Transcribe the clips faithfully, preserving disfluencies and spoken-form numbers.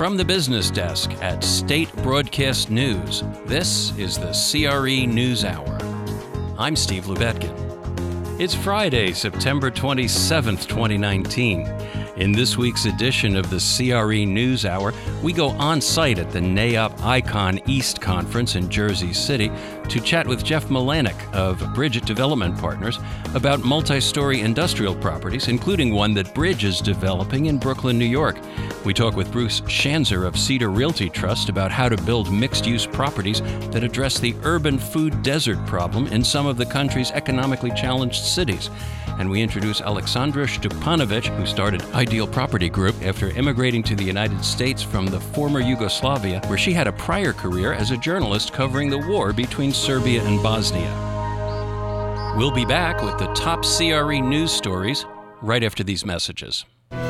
From the business desk at State Broadcast News, this is the C R E News Hour. I'm Steve Lubetkin. It's Friday, September twenty-seventh, twenty nineteen. In this week's edition of the C R E News Hour, we go on-site at the NAIOP Icon East Conference in Jersey City to chat with Jeff Melanek of Bridget Development Partners about multi-story industrial properties, including one that Bridge is developing in Brooklyn, New York. We talk with Bruce Schanzer of Cedar Realty Trust about how to build mixed-use properties that address the urban food desert problem in some of the country's economically challenged cities. And we introduce Alexandra Stupanovic, who started Ideal Property Group after immigrating to the United States from the former Yugoslavia, where she had a prior career as a journalist covering the war between Serbia and Bosnia. We'll be back with the top C R E news stories right after these messages.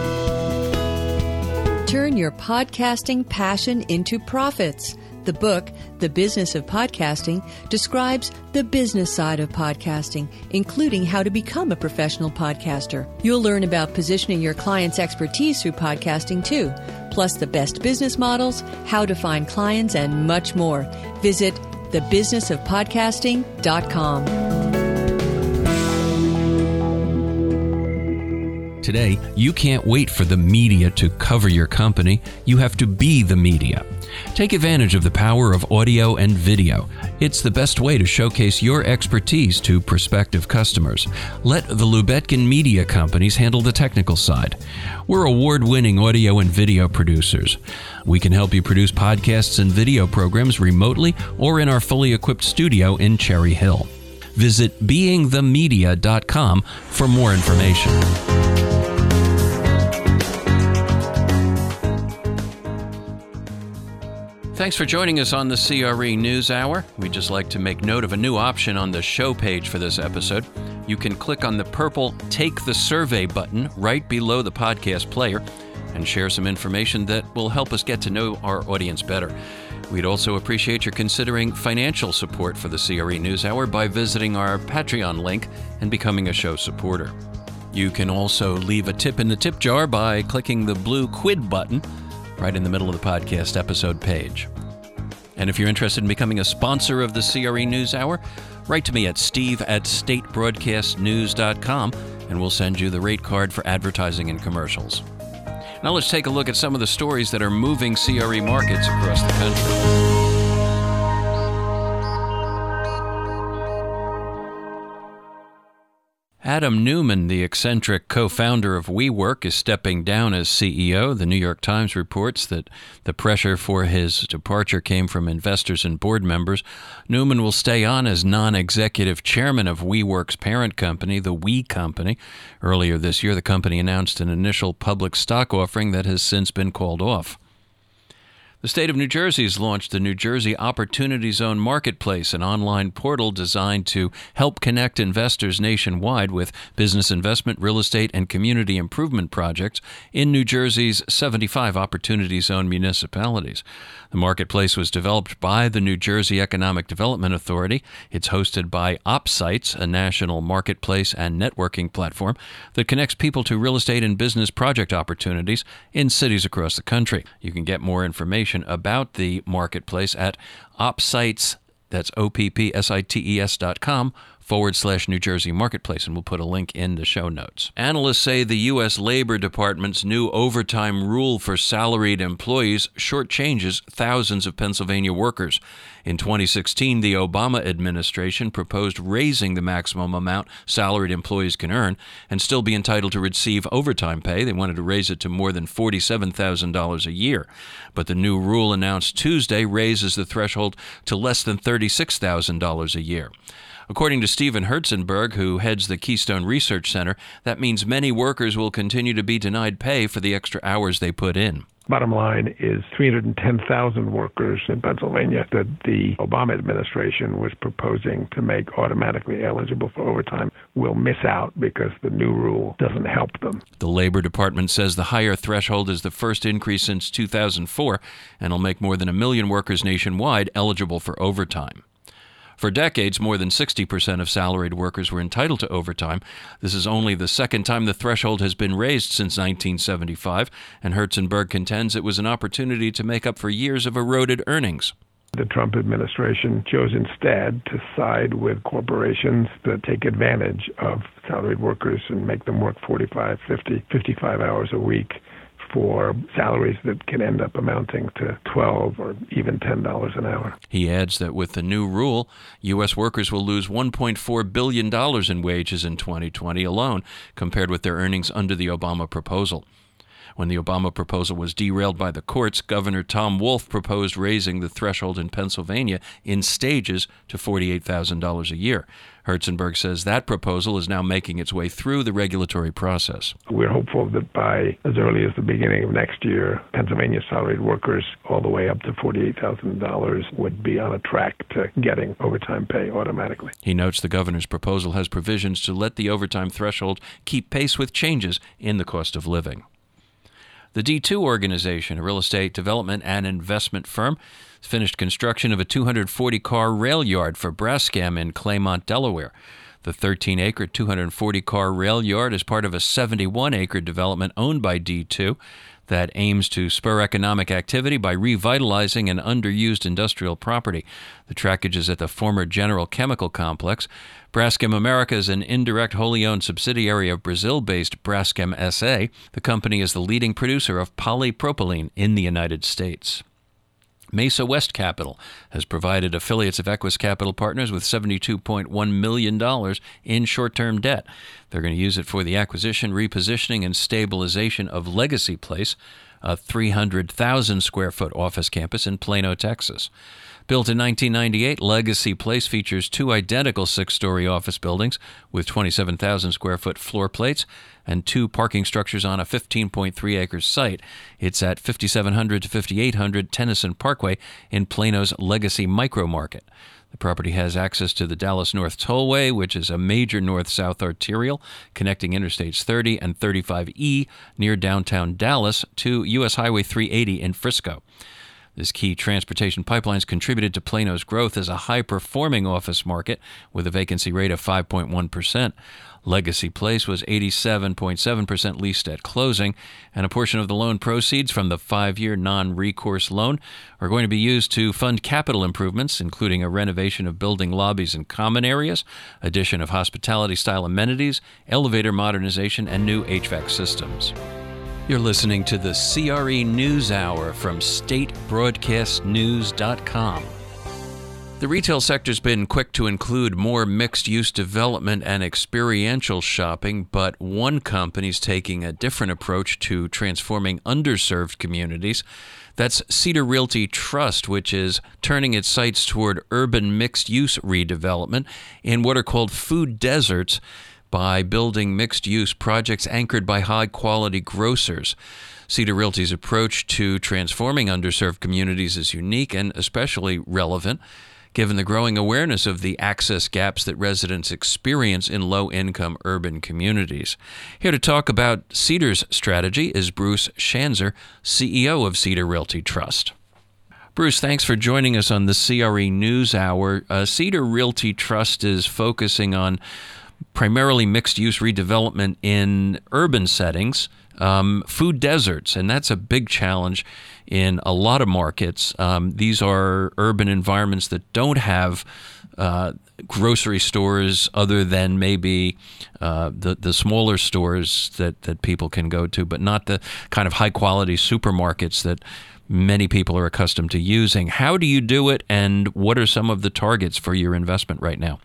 Turn your podcasting passion into profits. The book, The Business of Podcasting, describes the business side of podcasting, including how to become a professional podcaster. You'll learn about positioning your client's expertise through podcasting too, plus the best business models, how to find clients, and much more. Visit the business of podcasting dot com. Today, you can't wait for the media to cover your company. You have to be the media. Take advantage of the power of audio and video. It's the best way to showcase your expertise to prospective customers. Let the Lubetkin Media Companies handle the technical side. We're award-winning audio and video producers. We can help you produce podcasts and video programs remotely or in our fully equipped studio in Cherry Hill. Visit being the media dot com for more information. Thanks for joining us on the C R E News Hour. We'd just like to make note of a new option on the show page for this episode. You can click on the purple Take the Survey button right below the podcast player and share some information that will help us get to know our audience better. We'd also appreciate your considering financial support for the C R E News Hour by visiting our Patreon link and becoming a show supporter. You can also leave a tip in the tip jar by clicking the blue quid button right in the middle of the podcast episode page. And if you're interested in becoming a sponsor of the C R E News Hour, write to me at steve at state broadcast news dot com and we'll send you the rate card for advertising and commercials. Now let's take a look at some of the stories that are moving C R E markets across the country. Adam Neumann, the eccentric co-founder of WeWork, is stepping down as C E O. The New York Times reports that the pressure for his departure came from investors and board members. Neumann will stay on as non-executive chairman of WeWork's parent company, the We Company. Earlier this year, the company announced an initial public stock offering that has since been called off. The state of New Jersey has launched the New Jersey Opportunity Zone Marketplace, an online portal designed to help connect investors nationwide with business investment, real estate, and community improvement projects in New Jersey's seventy-five Opportunity Zone municipalities. The marketplace was developed by the New Jersey Economic Development Authority. It's hosted by OpSites, a national marketplace and networking platform that connects people to real estate and business project opportunities in cities across the country. You can get more information about the marketplace at OpSites, that's O P P S I T E S dot com forward slash New Jersey Marketplace, and we'll put a link in the show notes. Analysts say the U S Labor Department's new overtime rule for salaried employees shortchanges thousands of Pennsylvania workers. In twenty sixteen, the Obama administration proposed raising the maximum amount salaried employees can earn and still be entitled to receive overtime pay. They wanted to raise it to more than forty-seven thousand dollars a year. But the new rule announced Tuesday raises the threshold to less than thirty-six thousand dollars a year. According to Stephen Herzenberg, who heads the Keystone Research Center, that means many workers will continue to be denied pay for the extra hours they put in. Bottom line is three hundred ten thousand workers in Pennsylvania that the Obama administration was proposing to make automatically eligible for overtime will miss out because the new rule doesn't help them. The Labor Department says the higher threshold is the first increase since two thousand four and will make more than a million workers nationwide eligible for overtime. For decades, more than sixty percent of salaried workers were entitled to overtime. This is only the second time the threshold has been raised since nineteen seventy-five, and Herzenberg contends it was an opportunity to make up for years of eroded earnings. The Trump administration chose instead to side with corporations that take advantage of salaried workers and make them work forty-five, fifty, fifty-five hours a week for salaries that can end up amounting to twelve or even ten dollars an hour. He adds that with the new rule, U S workers will lose one point four billion dollars in wages in twenty twenty alone, compared with their earnings under the Obama proposal. When the Obama proposal was derailed by the courts, Governor Tom Wolf proposed raising the threshold in Pennsylvania in stages to forty-eight thousand dollars a year. Herzenberg says that proposal is now making its way through the regulatory process. We're hopeful that by as early as the beginning of next year, Pennsylvania salaried workers all the way up to forty-eight thousand dollars would be on a track to getting overtime pay automatically. He notes the governor's proposal has provisions to let the overtime threshold keep pace with changes in the cost of living. The D two organization, a real estate development and investment firm, has finished construction of a two hundred forty car rail yard for Braskem in Claymont, Delaware. The thirteen acre, two hundred forty car rail yard is part of a seventy-one acre development owned by D two that aims to spur economic activity by revitalizing an underused industrial property. The trackage is at the former General Chemical Complex. Braskem America is an indirect wholly owned subsidiary of Brazil-based Braskem S A. The company is the leading producer of polypropylene in the United States. Mesa West Capital has provided affiliates of Equus Capital Partners with seventy-two point one million dollars in short-term debt. They're going to use it for the acquisition, repositioning, and stabilization of Legacy Place, a three hundred thousand square foot office campus in Plano, Texas. Built in nineteen ninety-eight, Legacy Place features two identical six-story office buildings with twenty-seven thousand square foot floor plates and two parking structures on a fifteen point three acre site. It's at fifty-seven hundred to fifty-eight hundred Tennyson Parkway in Plano's Legacy Micro Market. The property has access to the Dallas North Tollway, which is a major north-south arterial connecting Interstates thirty and thirty-five E near downtown Dallas to U S Highway three eighty in Frisco. This key transportation pipelines contributed to Plano's growth as a high-performing office market with a vacancy rate of five point one percent. Legacy Place was eighty-seven point seven percent leased at closing, and a portion of the loan proceeds from the five-year non-recourse loan are going to be used to fund capital improvements, including a renovation of building lobbies and common areas, addition of hospitality-style amenities, elevator modernization, and new H V A C systems. You're listening to the C R E News Hour from state broadcast news dot com. The retail sector's been quick to include more mixed-use development and experiential shopping, but one company's taking a different approach to transforming underserved communities. That's Cedar Realty Trust, which is turning its sights toward urban mixed-use redevelopment in what are called food deserts, by building mixed-use projects anchored by high-quality grocers. Cedar Realty's approach to transforming underserved communities is unique and especially relevant, given the growing awareness of the access gaps that residents experience in low-income urban communities. Here to talk about Cedar's strategy is Bruce Schanzer, C E O of Cedar Realty Trust. Bruce, thanks for joining us on the C R E News Hour. Uh, Cedar Realty Trust is focusing on primarily mixed-use redevelopment in urban settings, um, food deserts, and that's a big challenge in a lot of markets. Um, these are urban environments that don't have uh, grocery stores other than maybe uh, the, the smaller stores that, that people can go to, but not the kind of high-quality supermarkets that many people are accustomed to using. How do you do it, and what are some of the targets for your investment right now?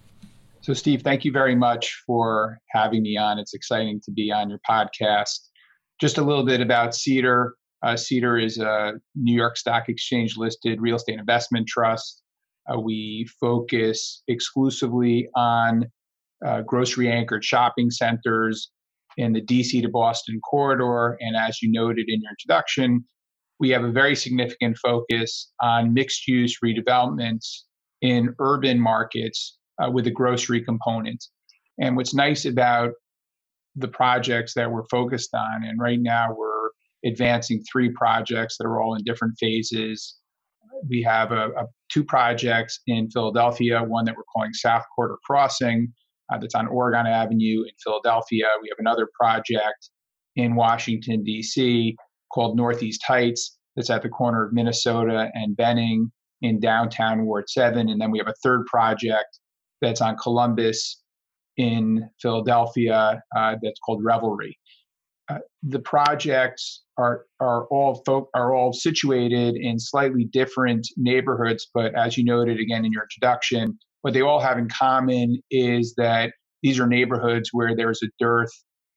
So, Steve, thank you very much for having me on. It's exciting to be on your podcast. Just a little bit about Cedar. Uh, Cedar is a New York Stock Exchange listed real estate investment trust. Uh, we focus exclusively on uh, grocery anchored shopping centers in the D C to Boston corridor. And as you noted in your introduction, we have a very significant focus on mixed use redevelopments in urban markets Uh, with a grocery component. And what's nice about the projects that we're focused on, and right now we're advancing three projects that are all in different phases. We have a, a two projects in Philadelphia, one that we're calling South Quarter Crossing, uh, that's on Oregon Avenue in Philadelphia. We have another project in Washington, D C called Northeast Heights, that's at the corner of Minnesota and Benning in downtown Ward seven. And then we have a third project that's on Columbus in Philadelphia uh, that's called Revelry. Uh, the projects are are all fo- are all situated in slightly different neighborhoods, but as you noted again in your introduction, what they all have in common is that these are neighborhoods where there's a dearth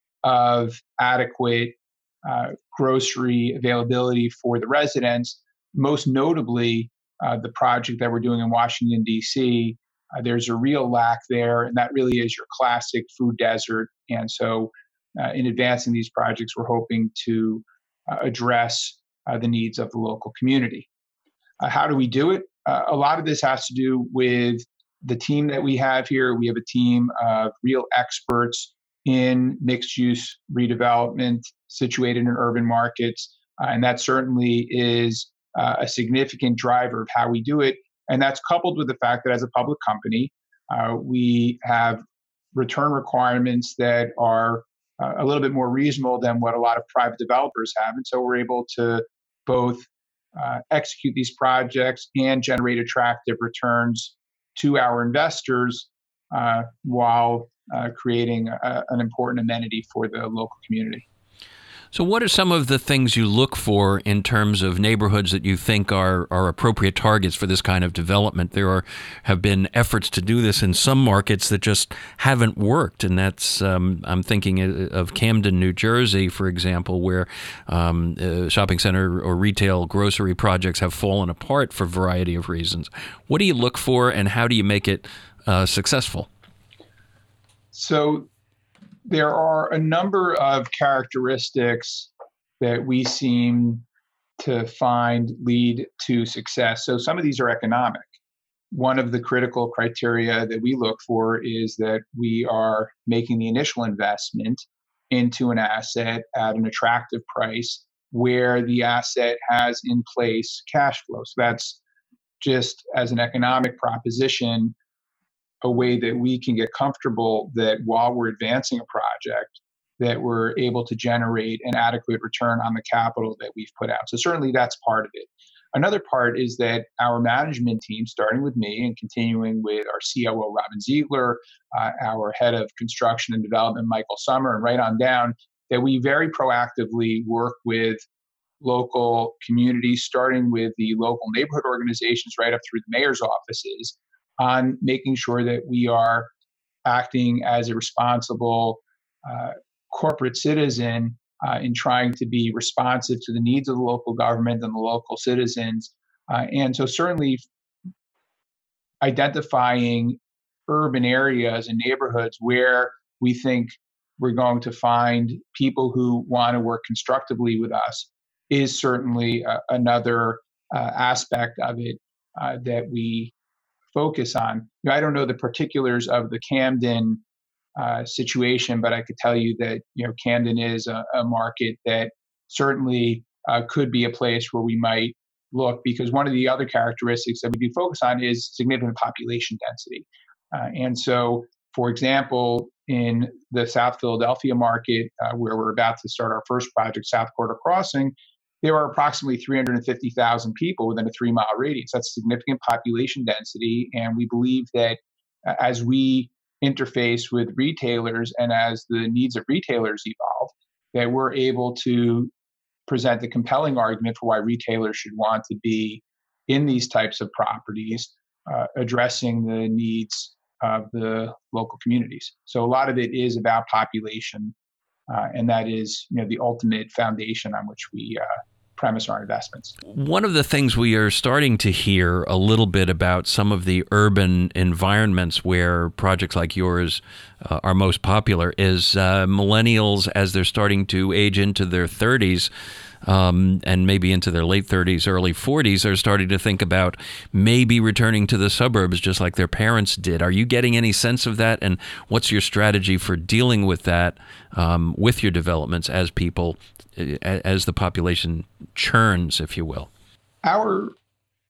of adequate uh, grocery availability for the residents. Most notably, uh, the project that we're doing in Washington, D C, uh, there's a real lack there, and that really is your classic food desert. And so uh, in advancing these projects, we're hoping to uh, address uh, the needs of the local community. Uh, how do we do it? Uh, a lot of this has to do with the team that we have here. We have a team of real experts in mixed-use redevelopment situated in urban markets, uh, and that certainly is uh, a significant driver of how we do it. And that's coupled with the fact that as a public company, uh, we have return requirements that are uh, a little bit more reasonable than what a lot of private developers have. And so we're able to both uh, execute these projects and generate attractive returns to our investors uh, while uh, creating a, an important amenity for the local community. So what are some of the things you look for in terms of neighborhoods that you think are, are appropriate targets for this kind of development? There are have been efforts to do this in some markets that just haven't worked, and that's um, I'm thinking of Camden, New Jersey, for example, where um, uh, shopping center or retail grocery projects have fallen apart for a variety of reasons. What do you look for, and how do you make it uh, successful? So there are a number of characteristics that we seem to find lead to success. So some of these are economic. One of the critical criteria that we look for is that we are making the initial investment into an asset at an attractive price where the asset has in place cash flow. So that's just as an economic proposition, a way that we can get comfortable that while we're advancing a project, that we're able to generate an adequate return on the capital that we've put out. So certainly that's part of it. Another part is that our management team, starting with me and continuing with our C O O, Robin Ziegler, uh, our head of construction and development, Michael Sommer, and right on down, that we very proactively work with local communities, starting with the local neighborhood organizations right up through the mayor's offices, on making sure that we are acting as a responsible uh, corporate citizen uh, in trying to be responsive to the needs of the local government and the local citizens. Uh, and so certainly identifying urban areas and neighborhoods where we think we're going to find people who want to work constructively with us is certainly uh, another uh, aspect of it uh, that we focus on. You know, I don't know the particulars of the Camden uh, situation, but I could tell you that you know Camden is a, a market that certainly uh, could be a place where we might look, because one of the other characteristics that we do focus on is significant population density. Uh, and so, for example, in the South Philadelphia market, uh, where we're about to start our first project, South Quarter Crossing, there are approximately three hundred fifty thousand people within a three-mile radius. That's significant population density, and we believe that uh, as we interface with retailers and as the needs of retailers evolve, that we're able to present a compelling argument for why retailers should want to be in these types of properties, uh, addressing the needs of the local communities. So a lot of it is about population. Uh, and that is, you know, the ultimate foundation on which we uh, premise our investments. One of the things we are starting to hear a little bit about some of the urban environments where projects like yours uh, are most popular is uh, millennials, as they're starting to age into their thirties, um, and maybe into their late thirties, early forties, are starting to think about maybe returning to the suburbs just like their parents did. Are you getting any sense of that? And what's your strategy for dealing with that um, with your developments as people, as the population churns, if you will? Our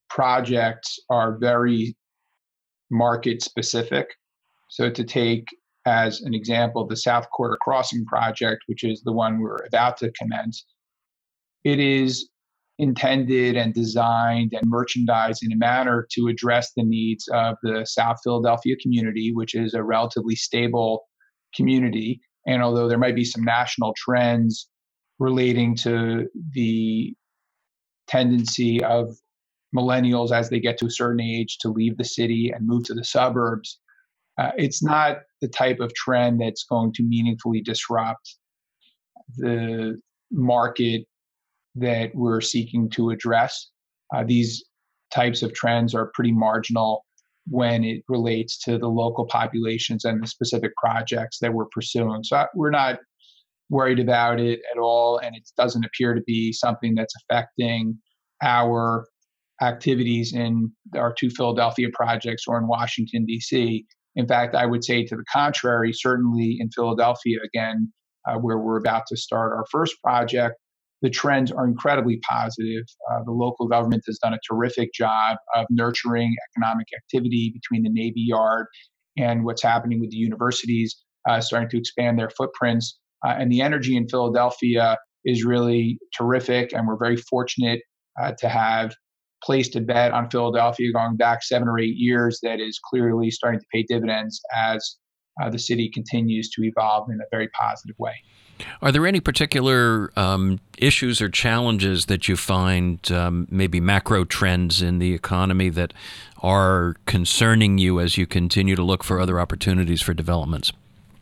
projects are very market specific. So to take as an example, the South Quarter Crossing project, which is the one we're about to commence, it is intended and designed and merchandised in a manner to address the needs of the South Philadelphia community, which is a relatively stable community. And although there might be some national trends relating to the tendency of millennials as they get to a certain age to leave the city and move to the suburbs, uh, it's not the type of trend that's going to meaningfully disrupt the market that we're seeking to address. Uh, these types of trends are pretty marginal when it relates to the local populations and the specific projects that we're pursuing. So we're not worried about it at all, and it doesn't appear to be something that's affecting our activities in our two Philadelphia projects or in Washington, D C. In fact, I would say to the contrary, certainly in Philadelphia, again, uh, where we're about to start our first project, the trends are incredibly positive. Uh, the local government has done a terrific job of nurturing economic activity between the Navy Yard and what's happening with the universities, uh, starting to expand their footprints. Uh, and the energy in Philadelphia is really terrific, and we're very fortunate uh, to have placed a bet on Philadelphia going back seven or eight years that is clearly starting to pay dividends as uh, the city continues to evolve in a very positive way. Are there any particular um, issues or challenges that you find, um, maybe macro trends in the economy that are concerning you as you continue to look for other opportunities for developments?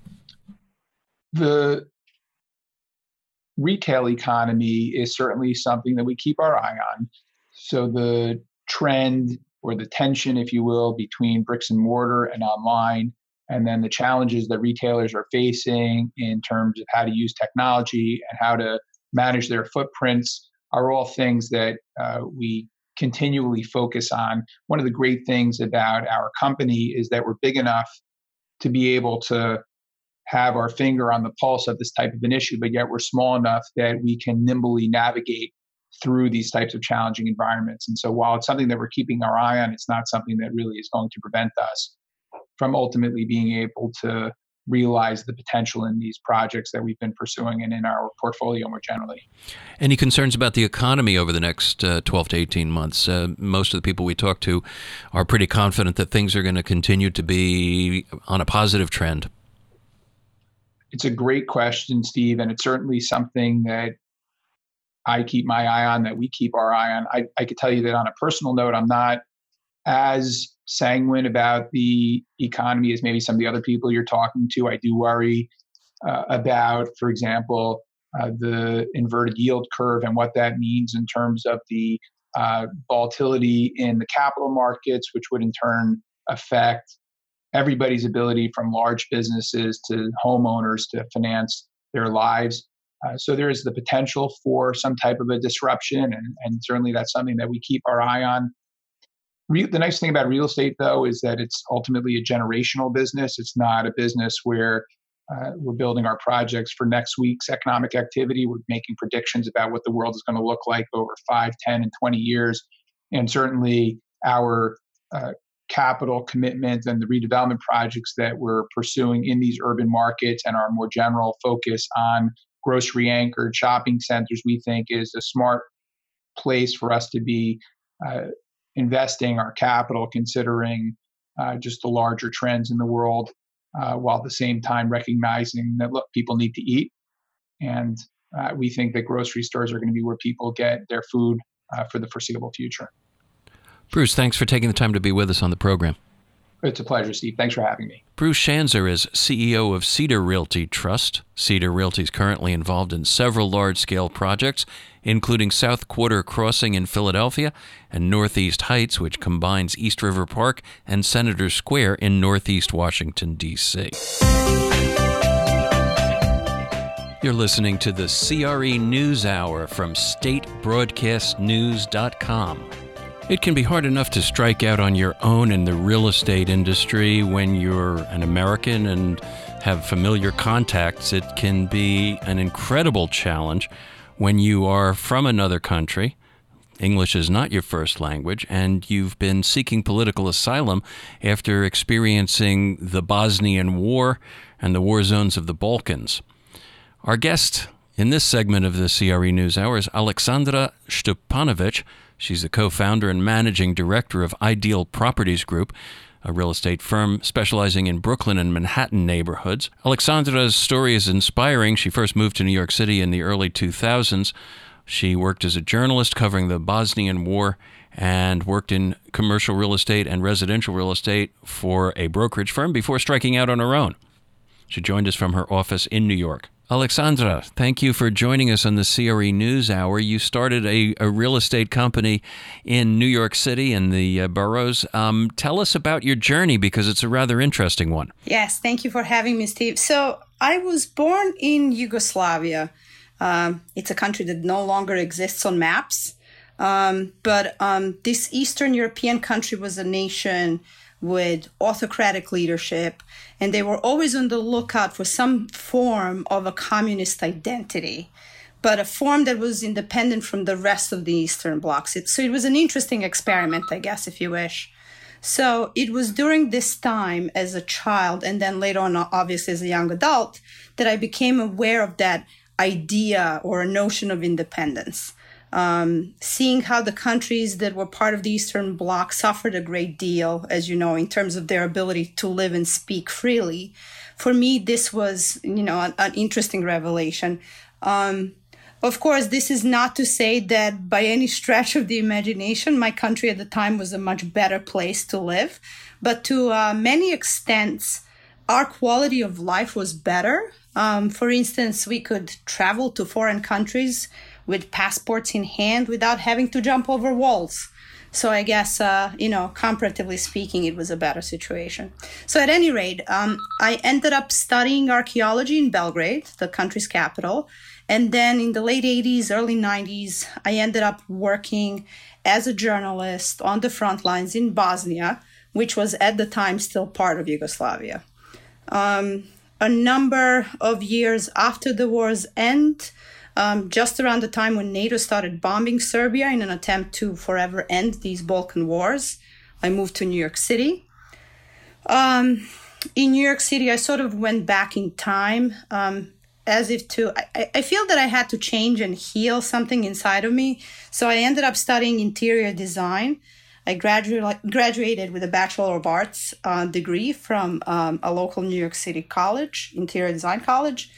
The retail economy is certainly something that we keep our eye on. So the trend or the tension, if you will, between bricks and mortar and online, and then the challenges that retailers are facing in terms of how to use technology and how to manage their footprints are all things that uh, we continually focus on. One of the great things about our company is that we're big enough to be able to have our finger on the pulse of this type of an issue, but yet we're small enough that we can nimbly navigate through these types of challenging environments. And so while it's something that we're keeping our eye on, it's not something that really is going to prevent us from ultimately being able to realize the potential in these projects that we've been pursuing and in our portfolio more generally. Any concerns about the economy over the next uh, twelve to eighteen months? Uh, most of the people we talk to are pretty confident that things are going to continue to be on a positive trend. It's a great question, Steve, and it's certainly something that I keep my eye on, that we keep our eye on. I, I could tell you that on a personal note, I'm not as sanguine about the economy as maybe some of the other people you're talking to. I do worry uh, about, for example, uh, the inverted yield curve and what that means in terms of the uh, volatility in the capital markets, which would in turn affect everybody's ability, from large businesses to homeowners, to finance their lives. Uh, so there is the potential for some type of a disruption, and, and certainly that's something that we keep our eye on. Re- the nice thing about real estate, though, is that it's ultimately a generational business. It's not a business where uh, we're building our projects for next week's economic activity. We're making predictions about what the world is going to look like over five, ten, and twenty years. And certainly our uh, capital commitment and the redevelopment projects that we're pursuing in these urban markets and our more general focus on grocery anchored shopping centers, we think is a smart place for us to be uh, investing our capital, considering uh, just the larger trends in the world, uh, while at the same time recognizing that, look, people need to eat. And uh, we think that grocery stores are going to be where people get their food uh, for the foreseeable future. Bruce, thanks for taking the time to be with us on the program. It's a pleasure, Steve. Thanks for having me. Bruce Schanzer is C E O of Cedar Realty Trust. Cedar Realty is currently involved in several large-scale projects, including South Quarter Crossing in Philadelphia and Northeast Heights, which combines East River Park and Senator Square in Northeast Washington, D C You're listening to the C R E News Hour from state broadcast news dot com. It can be hard enough to strike out on your own in the real estate industry when you're an American and have familiar contacts. It can be an incredible challenge when you are from another country, English is not your first language, and you've been seeking political asylum after experiencing the Bosnian War and the war zones of the Balkans. Our guest in this segment of the C R E News Hour is Aleksandra Stepanovic. She's the co-founder and managing director of Ideal Properties Group, a real estate firm specializing in Brooklyn and Manhattan neighborhoods. Aleksandra's story is inspiring. She first moved to New York City in the early two thousands. She worked as a journalist covering the Bosnian War and worked in commercial real estate and residential real estate for a brokerage firm before striking out on her own. She joined us from her office in New York. Aleksandra, thank you for joining us on the C R E News Hour. You started a, a real estate company in New York City in the uh, boroughs. Um, tell us about your journey, because it's a rather interesting one. Yes, thank you for having me, Steve. So I was born in Yugoslavia. Um, it's a country that no longer exists on maps. Um, but um, this Eastern European country was a nation with autocratic leadership, and they were always on the lookout for some form of a communist identity, but a form that was independent from the rest of the Eastern blocs. It, so it was an interesting experiment, I guess, if you wish. So it was during this time as a child, and then later on, obviously, as a young adult, that I became aware of that idea or a notion of independence. Um, seeing how the countries that were part of the Eastern Bloc suffered a great deal, as you know, in terms of their ability to live and speak freely. For me, this was, you know, an, an interesting revelation. Um, of course, this is not to say that by any stretch of the imagination, my country at the time was a much better place to live. But to uh, many extents, our quality of life was better. Um, for instance, we could travel to foreign countries with passports in hand without having to jump over walls. So I guess, uh, you know, comparatively speaking, it was a better situation. So at any rate, um, I ended up studying archaeology in Belgrade, the country's capital. And then in the late eighties, early nineties, I ended up working as a journalist on the front lines in Bosnia, which was at the time still part of Yugoslavia. Um, a number of years after the war's end, um, just around the time when NATO started bombing Serbia in an attempt to forever end these Balkan wars, I moved to New York City. Um, in New York City, I sort of went back in time, um, as if to, I, I feel that I had to change and heal something inside of me. So I ended up studying interior design. I graduated graduated with a Bachelor of Arts uh, degree from um, a local New York City college, Interior Design College.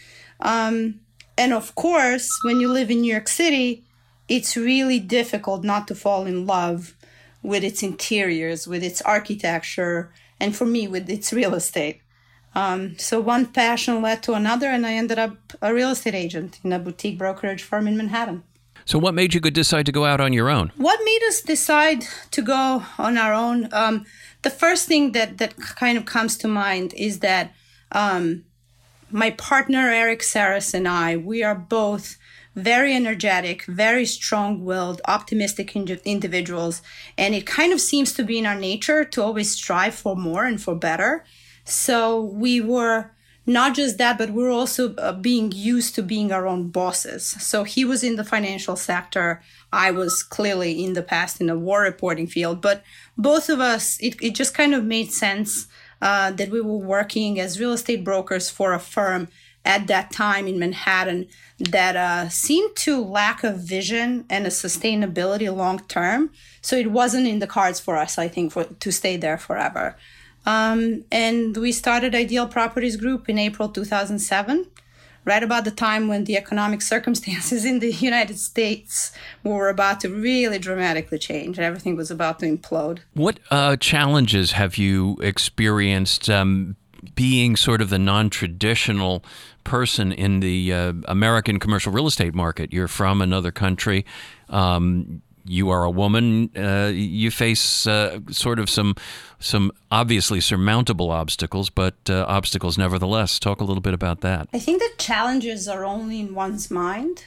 Um, and of course, when you live in New York City, it's really difficult not to fall in love with its interiors, with its architecture, and for me, with its real estate. Um, so one passion led to another, and I ended up a real estate agent in a boutique brokerage firm in Manhattan. So what made you decide to go out on your own? What made us decide to go on our own? Um, the first thing that, that kind of comes to mind is that um, my partner, Eric Saras, and I, we are both very energetic, very strong-willed, optimistic ind- individuals. And it kind of seems to be in our nature to always strive for more and for better. So we were not just that, but we're also uh, being used to being our own bosses. So he was in the financial sector. I was clearly in the past in the war reporting field. But both of us, it, it just kind of made sense uh, that we were working as real estate brokers for a firm at that time in Manhattan that uh, seemed to lack a vision and a sustainability long term. So it wasn't in the cards for us, I think, for, to stay there forever. Um, and we started Ideal Properties Group in April two thousand seven, right about the time when the economic circumstances in the United States were about to really dramatically change. And everything was about to implode. What uh, challenges have you experienced um, being sort of the non-traditional person in the uh, American commercial real estate market? You're from another country. Um, you are a woman. Uh, you face uh, sort of some some obviously surmountable obstacles, but uh, obstacles nevertheless. Talk a little bit about that. I think the challenges are only in one's mind.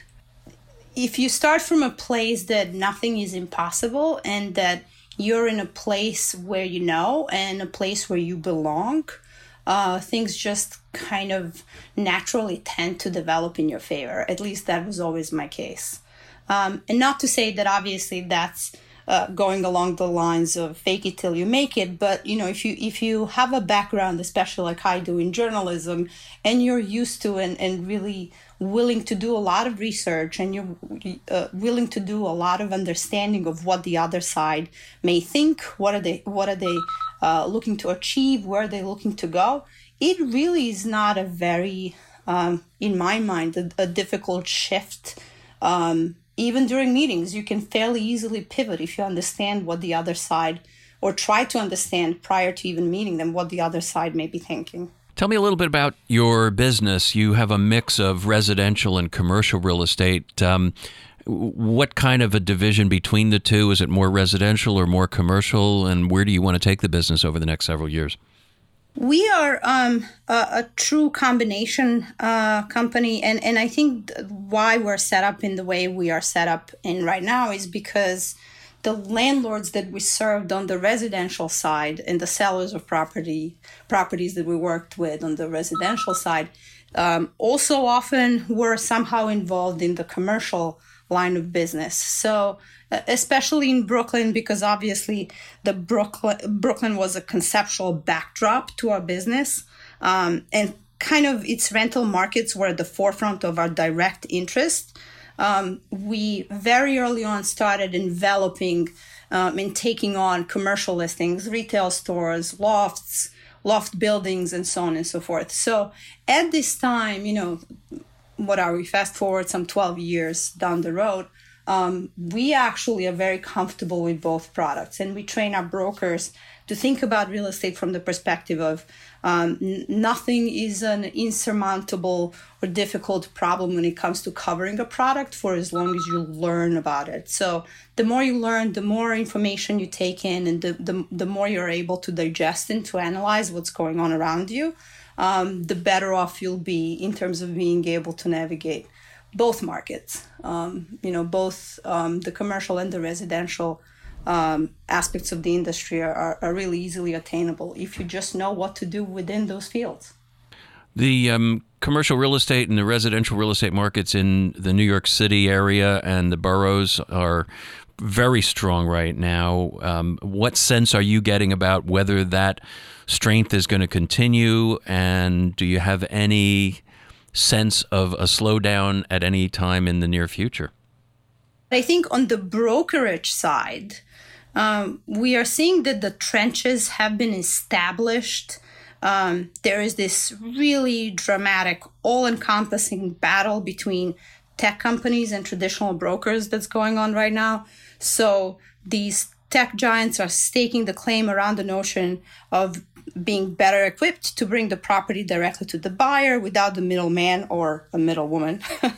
If you start from a place that nothing is impossible and that you're in a place where you know and a place where you belong, uh, things just kind of naturally tend to develop in your favor. At least that was always my case. Um, and not to say that obviously that's uh, going along the lines of fake it till you make it, but you know, if you if you have a background, especially like I do in journalism, and you're used to and, and really willing to do a lot of research, and you're uh, willing to do a lot of understanding of what the other side may think, what are they what are they uh, looking to achieve, where are they looking to go, it really is not a very, um, in my mind, a, a difficult shift. Um, even during meetings, you can fairly easily pivot if you understand what the other side, or try to understand prior to even meeting them, what the other side may be thinking. Tell me a little bit about your business. You have a mix of residential and commercial real estate. Um, what kind of a division between the two? Is it more residential or more commercial? And where do you want to take the business over the next several years? We are um, a, a true combination uh, company, and, and I think why we're set up in the way we are set up in right now is because the landlords that we served on the residential side and the sellers of property properties that we worked with on the residential side um, also often were somehow involved in the commercial line of business. So especially in Brooklyn, because obviously the Brooklyn Brooklyn was a conceptual backdrop to our business, um, and kind of its rental markets were at the forefront of our direct interest. Um, we very early on started enveloping um, and taking on commercial listings, retail stores, lofts, loft buildings, and so on and so forth. So at this time, you know, what are we, fast forward some twelve years down the road, um, we actually are very comfortable with both products. And we train our brokers to think about real estate from the perspective of um, n- nothing is an insurmountable or difficult problem when it comes to covering a product for as long as you learn about it. So the more you learn, the more information you take in, and the, the, the more you're able to digest and to analyze what's going on around you, um, the better off you'll be in terms of being able to navigate both markets, um, you know, both um, the commercial and the residential um, aspects of the industry are, are really easily attainable if you just know what to do within those fields. The um, commercial real estate and the residential real estate markets in the New York City area and the boroughs are very strong right now. Um, what sense are you getting about whether that strength is going to continue, and do you have any sense of a slowdown at any time in the near future? I think on the brokerage side, um, we are seeing that the trenches have been established. Um, there is this really dramatic, all-encompassing battle between tech companies and traditional brokers that's going on right now. So these tech giants are staking the claim around the notion of being better equipped to bring the property directly to the buyer without the middleman or a middlewoman.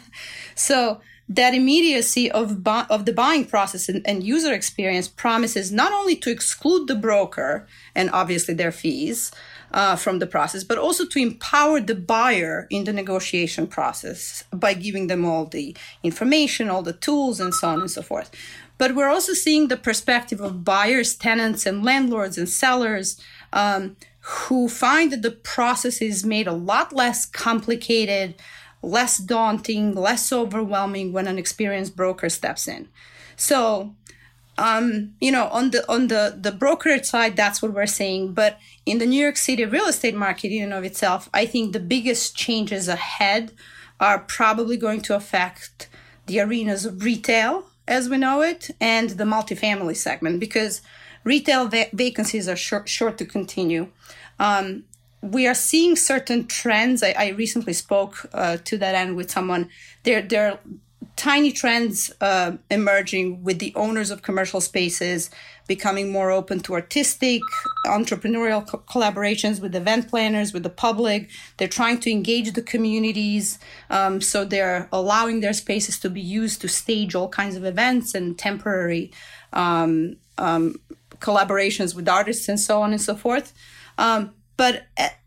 So that immediacy of bu- of the buying process and, and user experience promises not only to exclude the broker and obviously their fees uh, from the process, but also to empower the buyer in the negotiation process by giving them all the information, all the tools, and so on and so forth. But we're also seeing the perspective of buyers, tenants, and landlords and sellers um, who find that the process is made a lot less complicated, less daunting, less overwhelming when an experienced broker steps in. So, um, you know, on the on the, the brokerage side, that's what we're saying. But in the New York City real estate market in and of itself, I think the biggest changes ahead are probably going to affect the arenas of retail as we know it and the multifamily segment, because retail va- vacancies are sure, sure to continue. Um, we are seeing certain trends. I, I recently spoke uh, to that end with someone. There, there are tiny trends uh, emerging with the owners of commercial spaces becoming more open to artistic, entrepreneurial co- collaborations with event planners, with the public. They're trying to engage the communities. Um, so they're allowing their spaces to be used to stage all kinds of events and temporary um, um, collaborations with artists and so on and so forth. Um, but at,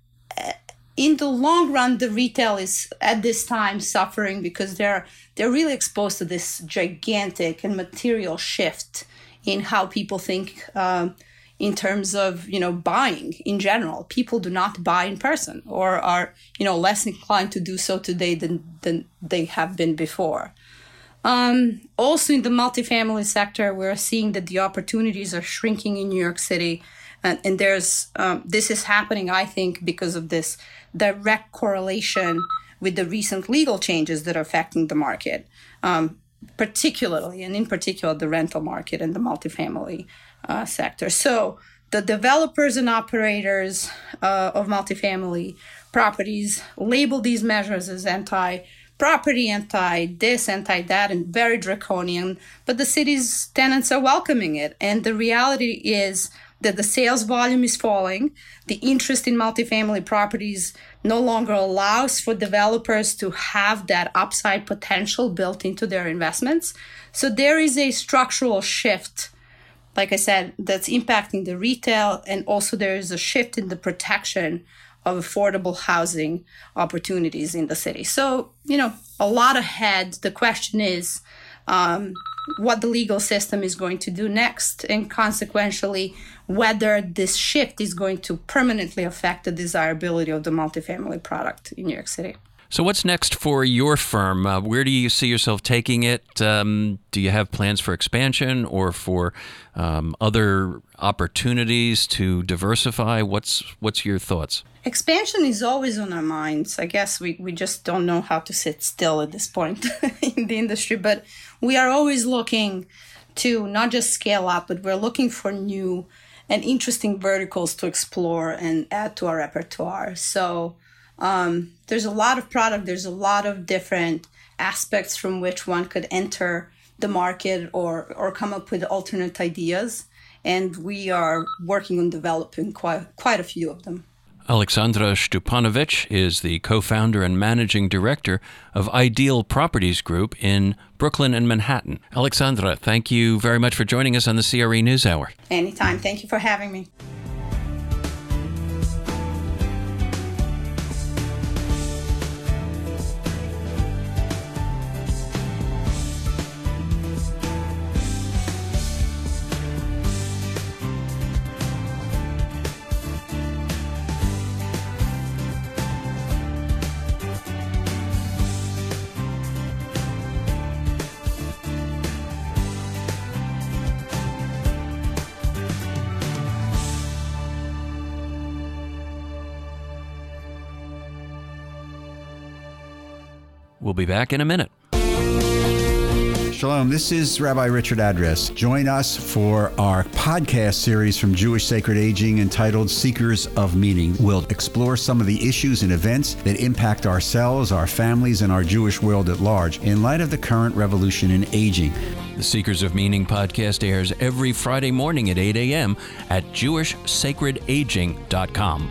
in the long run, the retail is at this time suffering because they're they're really exposed to this gigantic and material shift in how people think um, in terms of, you know, buying in general. People do not buy in person or are, you know, less inclined to do so today than, than they have been before. Um, also in the multifamily sector, we're seeing that the opportunities are shrinking in New York City. And, and there's um, this is happening, I think, because of this direct correlation with the recent legal changes that are affecting the market, um, particularly, and in particular, the rental market and the multifamily uh, sector. So the developers and operators uh, of multifamily properties label these measures as anti-property, anti-this, anti-that, and very draconian, but the city's tenants are welcoming it. And the reality is that the sales volume is falling. The interest in multifamily properties no longer allows for developers to have that upside potential built into their investments. So there is a structural shift, like I said, that's impacting the retail, and also there is a shift in the protection of affordable housing opportunities in the city. So, you know, a lot ahead. The question is um, what the legal system is going to do next, and consequentially, whether this shift is going to permanently affect the desirability of the multifamily product in New York City. So what's next for your firm? Uh, where do you see yourself taking it? Um, do you have plans for expansion or for um, other opportunities to diversify? What's what's your thoughts? Expansion is always on our minds. I guess we, we just don't know how to sit still at this point in the industry. But we are always looking to not just scale up, but we're looking for new and interesting verticals to explore and add to our repertoire. So um, there's a lot of product. There's a lot of different aspects from which one could enter the market or or come up with alternate ideas. And we are working on developing quite, quite a few of them. Alexandra Stupanovic is the co-founder and managing director of Ideal Properties Group in Brooklyn and Manhattan. Alexandra, thank you very much for joining us on the C R E News Hour. Anytime. Thank you for having me. We'll be back in a minute. Shalom, this is Rabbi Richard Address. Join us for our podcast series from Jewish Sacred Aging entitled Seekers of Meaning. We'll explore some of the issues and events that impact ourselves, our families, and our Jewish world at large in light of the current revolution in aging. The Seekers of Meaning podcast airs every Friday morning at eight a.m. at jewish sacred aging dot com.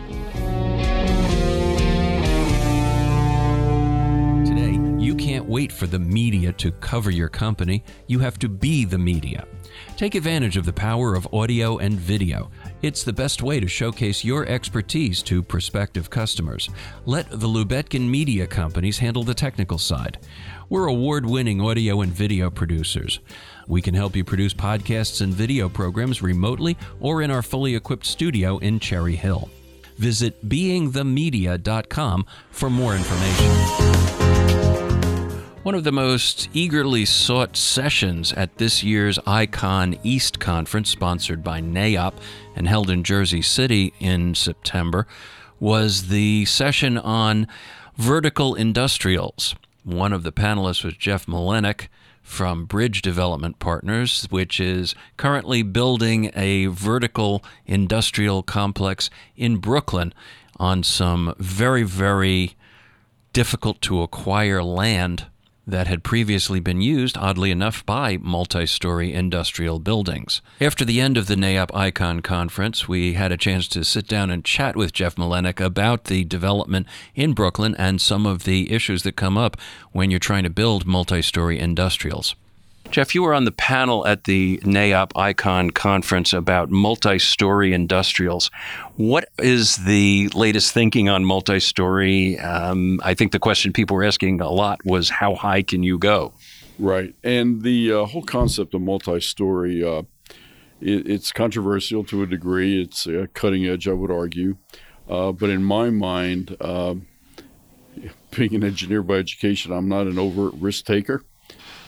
You can't wait for the media to cover your company. You have to be the media. Take advantage of the power of audio and video. It's the best way to showcase your expertise to prospective customers. Let the Lubetkin Media Companies handle the technical side. We're award-winning audio and video producers. We can help you produce podcasts and video programs remotely or in our fully equipped studio in Cherry Hill. Visit being the media dot com for more information. One of the most eagerly sought sessions at this year's Icon East Conference, sponsored by NAIOP and held in Jersey City in September, was the session on vertical industrials. One of the panelists was Jeff Malenik from Bridge Development Partners, which is currently building a vertical industrial complex in Brooklyn on some very, very difficult to acquire land that had previously been used, oddly enough, by multi-story industrial buildings. After the end of the NAIOP Icon Conference, we had a chance to sit down and chat with Jeff Malenik about the development in Brooklyn and some of the issues that come up when you're trying to build multi-story industrials. Jeff, you were on the panel at the NAIOP Icon Conference about multi-story industrials. What is the latest thinking on multi-story? Um, I think the question people were asking a lot was, how high can you go? Right. And the uh, whole concept of multi-story, uh, it, it's controversial to a degree. It's uh, cutting edge, I would argue. Uh, but in my mind, uh, being an engineer by education, I'm not an overt risk taker.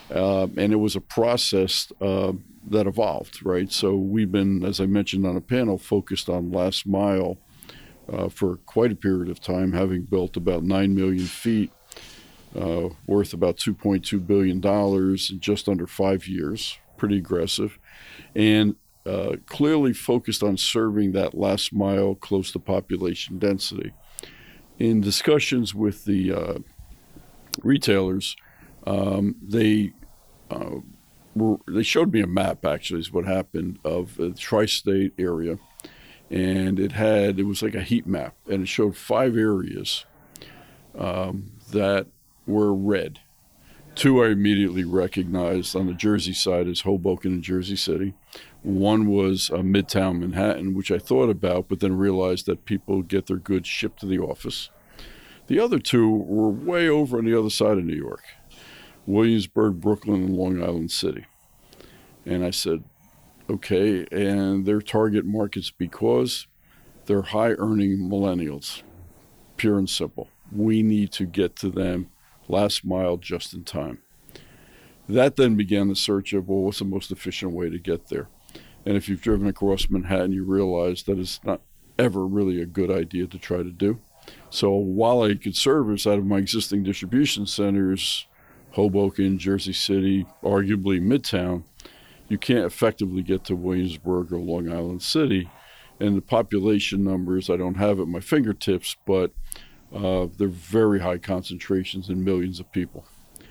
Uh, and it was a process uh, that evolved, right? So we've been, as I mentioned on a panel, focused on last mile uh, for quite a period of time, having built about nine million feet, uh, worth about two point two billion dollars in just under five years, pretty aggressive, and uh, clearly focused on serving that last mile close to population density. In discussions with the uh, retailers, um, they uh, were, they showed me a map, actually, is what happened, of the tri-state area. And it had, it was like a heat map, and it showed five areas um, that were red. Two I immediately recognized on the Jersey side as Hoboken and Jersey City. One was uh, Midtown Manhattan, which I thought about, but then realized that people get their goods shipped to the office. The other two were way over on the other side of New York, Williamsburg, Brooklyn, and Long Island City. And I said, okay, and they're target markets because they're high-earning millennials, pure and simple. We need to get to them last mile just in time. That then began the search of, well, what's the most efficient way to get there? And if you've driven across Manhattan, you realize that it's not ever really a good idea to try to do. So while I could service out of my existing distribution centers, Hoboken, Jersey City, arguably Midtown, you can't effectively get to Williamsburg or Long Island City. And the population numbers, I don't have at my fingertips, but uh, they're very high concentrations in millions of people.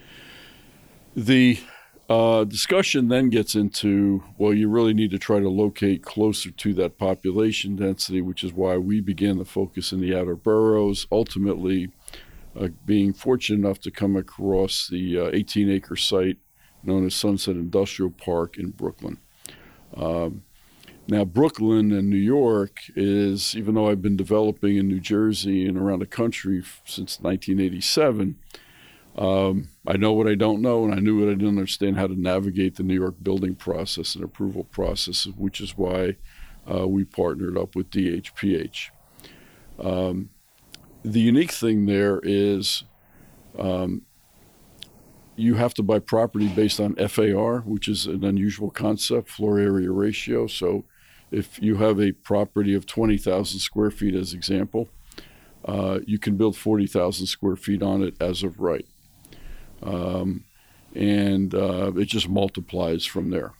The uh, discussion then gets into, well, you really need to try to locate closer to that population density, which is why we began to focus in the outer boroughs, ultimately uh, being fortunate enough to come across the uh, eighteen-acre site known as Sunset Industrial Park in Brooklyn. Um, now, Brooklyn and New York is, even though I've been developing in New Jersey and around the country f- since nineteen eighty-seven, um, I know what I don't know, and I knew what I didn't understand how to navigate the New York building process and approval process, which is why uh, we partnered up with D H P H. Um, the unique thing there is um, you have to buy property based on F A R, which is an unusual concept, floor area ratio. So if you have a property of twenty thousand square feet as example, uh, you can build forty thousand square feet on it as of right. Um, and uh, it just multiplies from there.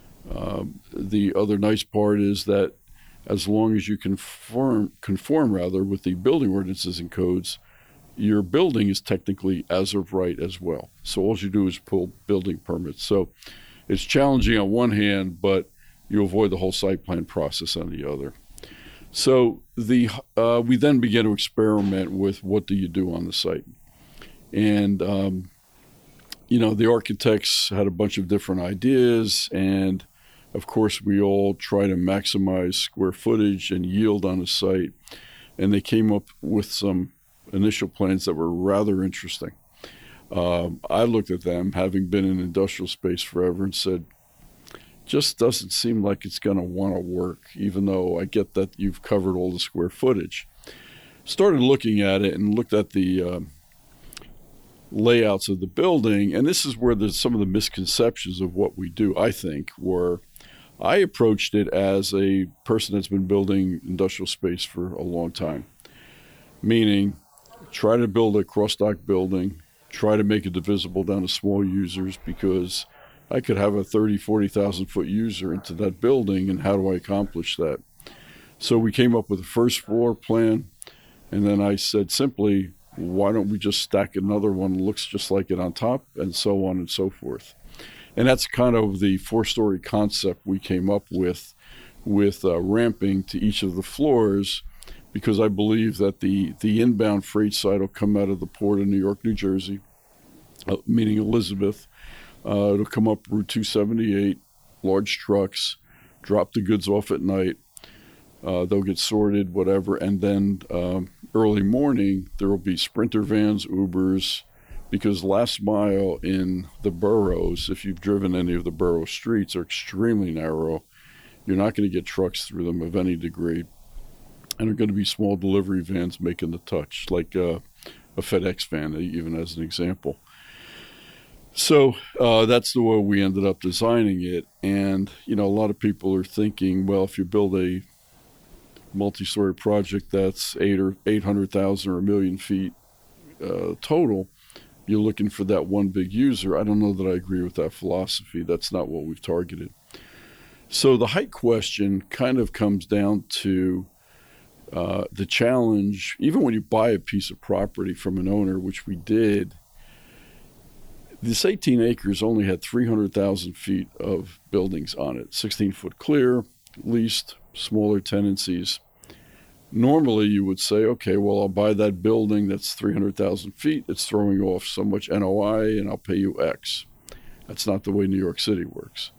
Um, the other nice part is that as long as you conform, conform rather with the building ordinances and codes, your building is technically as of right as well. So all you do is pull building permits. So it's challenging on one hand, but you avoid the whole site plan process on the other. So the uh, we then began to experiment with what do you do on the site. And, um, you know, the architects had a bunch of different ideas, and of course we all try to maximize square footage and yield on the site. And they came up with some initial plans that were rather interesting. Um, I looked at them, having been in industrial space forever, and said, just doesn't seem like it's going to want to work, even though I get that you've covered all the square footage. Started looking at it and looked at the uh, layouts of the building, and this is where there's some of the misconceptions of what we do, I think, were I approached it as a person that's been building industrial space for a long time, meaning try to build a cross-dock building, try to make it divisible down to small users, because I could have a thirty, forty thousand foot user into that building, and how do I accomplish that? So we came up with a first floor plan, and then I said simply, why don't we just stack another one that looks just like it on top, and so on and so forth. And that's kind of the four-story concept we came up with, with uh, ramping to each of the floors, because I believe that the, the inbound freight side will come out of the port of New York, New Jersey, uh, meaning Elizabeth. Uh, it'll come up Route two seventy-eight, large trucks, drop the goods off at night. Uh, they'll get sorted, whatever, and then um, early morning there will be Sprinter vans, Ubers, because last mile in the boroughs, if you've driven any of the borough streets, are extremely narrow. You're not going to get trucks through them of any degree. And they're going to be small delivery vans making the touch, like uh, a FedEx van, even as an example. So uh, that's the way we ended up designing it. And, you know, a lot of people are thinking, well, if you build a multi-story project that's eight or eight hundred thousand or a million feet uh, total, you're looking for that one big user. I don't know that I agree with that philosophy. That's not what we've targeted. So the height question kind of comes down to uh, the challenge, even when you buy a piece of property from an owner, which we did. This eighteen acres only had three hundred thousand feet of buildings on it, sixteen foot clear, leased, smaller tenancies. Normally you would say, okay, well, I'll buy that building that's three hundred thousand feet. It's throwing off so much N O I and I'll pay you X. That's not the way New York City works.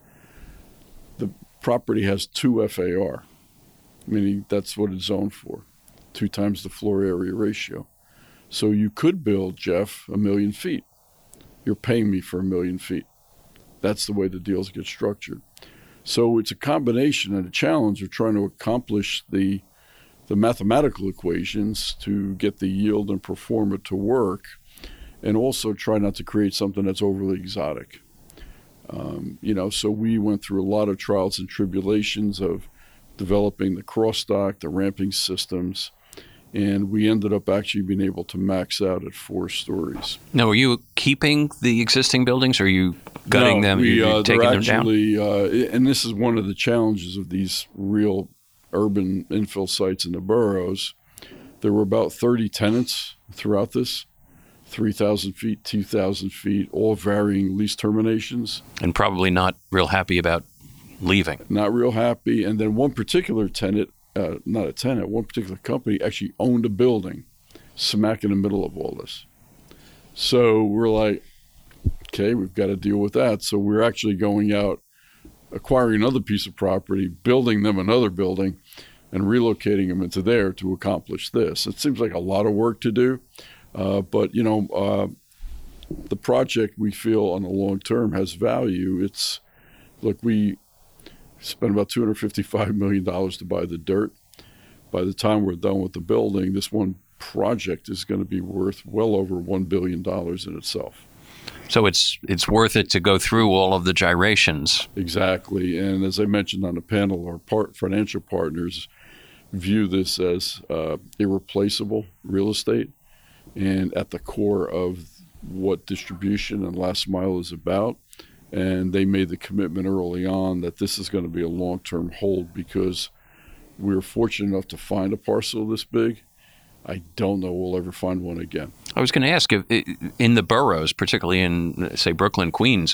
The property has two F A R, meaning that's what it's zoned for, two times the floor area ratio. So you could build, Jeff, a million feet. You're paying me for a million feet. That's the way the deals get structured. So it's a combination and a challenge of trying to accomplish the the mathematical equations to get the yield and pro forma to work, and also try not to create something that's overly exotic. Um, you know, so we went through a lot of trials and tribulations of developing the cross-dock, the ramping systems, and we ended up actually being able to max out at four stories. Now, are you keeping the existing buildings, or are you gutting no, them, we, you're uh, taking them actually, down? Uh, and this is one of the challenges of these real urban infill sites in the boroughs. There were about thirty tenants throughout this, three thousand feet, two thousand feet, all varying lease terminations. And probably not real happy about leaving. Not real happy. And then one particular tenant, Uh, not a tenant, one particular company actually owned a building smack in the middle of all this. So we're like, okay, we've got to deal with that. So we're actually going out, acquiring another piece of property, building them another building, and relocating them into there to accomplish this. It seems like a lot of work to do, uh, but, you know, uh, the project we feel on the long term has value. It's, look, we spent about two hundred fifty-five million dollars to buy the dirt. By the time we're done with the building, this one project is going to be worth well over one billion dollars in itself. So it's it's worth it to go through all of the gyrations. Exactly. And as I mentioned on the panel, our part, financial partners view this as uh, irreplaceable real estate and at the core of what distribution and last mile is about. And they made the commitment early on that this is going to be a long-term hold because we were fortunate enough to find a parcel this big. I don't know we'll ever find one again. I was going to ask, if in the boroughs, particularly in, say, Brooklyn, Queens,